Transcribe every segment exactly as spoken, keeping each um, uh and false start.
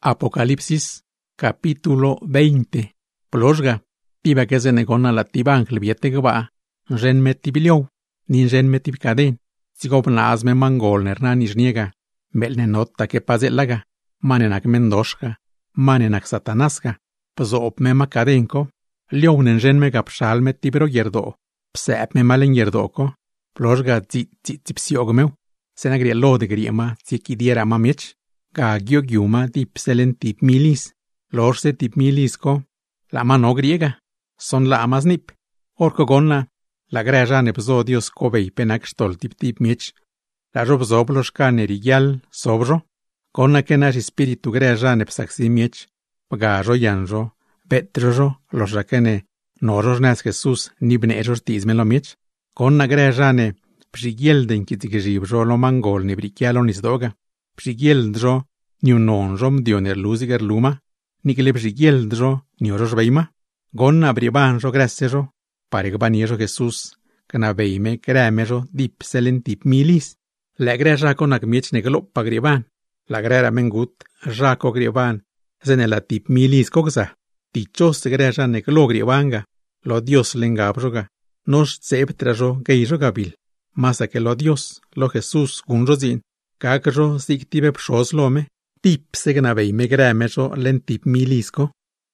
Apocalipsis, capítulo veinte. Ploshga, tiba que se negona la tiba ángel viete gba, ren me tibiliow, ni ren me tibkaden, sigob naaz me mangol nerna nishniega, melne nota que pazelaga, manenak mendoshka, manenak satanaska, pzoop me makadenko, liownen ren me gapshal me tibro yerdo, psep me malen yerdoko, ploshga zi zi zipsiogmew, senagria lo de griema, zikidiera mamich, ga giogiuma tip selen tip milis, lorse tip milisko, la mano griega, son la amas nip, orko gonna, la greja nepzo dios kobei penak stol tip tip mich, la rob zobloshka nerigial sobro, gonna kenash espiritu greja nepsaxi mich, pagajo yanjo, betrojo, los rakene, noros nas Jesus, nibne eros tizmelo mich, gonna greja ne, psigielden kitzigijibjo lo mangol nebrikialo nisdoga, psigieldro, ni unonjom dioner luziger luma, ni que le psigieldro, ni oros beima, gonna abribanjo grasejo, paregbaniejo Jesús, cana beime gramejo dip selen tip milis, la greja con agmiech neglop pagriban, la grera mengut, jaco griban, zenela tip milis cogza, dichos greja neglo gribanga, lo dios lengabroga, nos septrajo geijo gabil, masa que lo dios, lo Jesús gunrozin, kakro siktibe psoslome, tip segnavei me gramejo len tip milisko.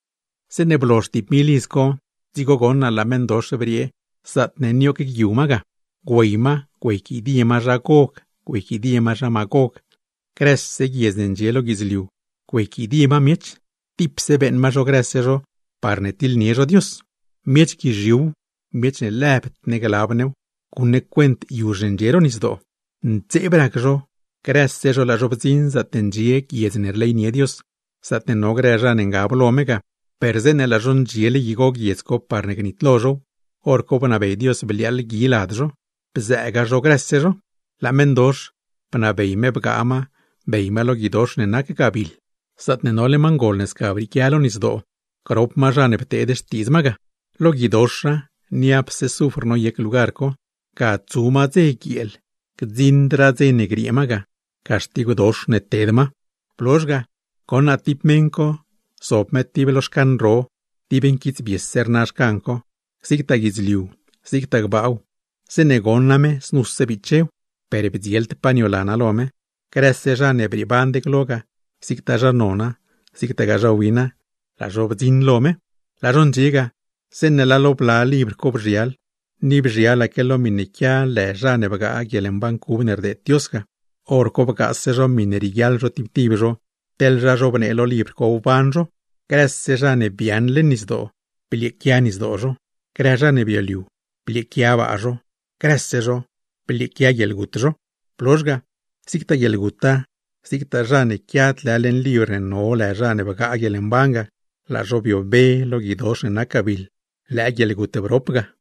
Se neblos tip milisko, zigogon a la mendosh brie, sat nenio que giumaga, guima, gueki diema jagok, gueki diema jamagok, cres se giesen gelo gizliu, gueki diema miech, tip se ben majo grasejo, parnetil niejo dios, miech ki jiu, miech ne lept negalabneu, kunne quent iujengero nisdo, nzebrakjo, Grasejo la robzin zatenjie giezner leinie dios, sateno greja nengablo omega, perzen la jon giele yigo giezko parnegnit lojo, orko panabe dios belial giladjo, pzagajo grasejo, la mendosh, panabe me bgama, beima lo gidosh nenak gabil, satneno le mangolnes kabri kialo nisdo, krop majane ptedes tizmaga, lo gidosha, niap se sufrno yek lugarko, ka tsuma ze giel, kzindra ze negriemaga, castigo dos netedma, ploshga, con a tipmenko, sopmet tibeloshkan ro, tiben kits bieser nashkanko, sigta gizliu, sigta gbau, se negoname snusse bicheu, per bzielt paniolana lome, cresse ja nebribande gloga, sigta janona, sigta gajawina, la jobzin lome, la jonjiga, se nela lobla libre cobrial, ni bjial aquello minikia le ja nebaga agielemban kubner de tioska. Orko bagasejo minerigal ro tiptibjo, tel rajo benelo libre ko banjo, graseja ne bian lenisdo, pilikianisdo jo, graja ne bioliu, pilikiaba jo, grasejo, pilikia yelgutjo, ploshga, sikta yelguta, sikta jane kiat la len libre no la jane baga yelembanga, la robio be lo gidos en akabil, la yelgute bropga.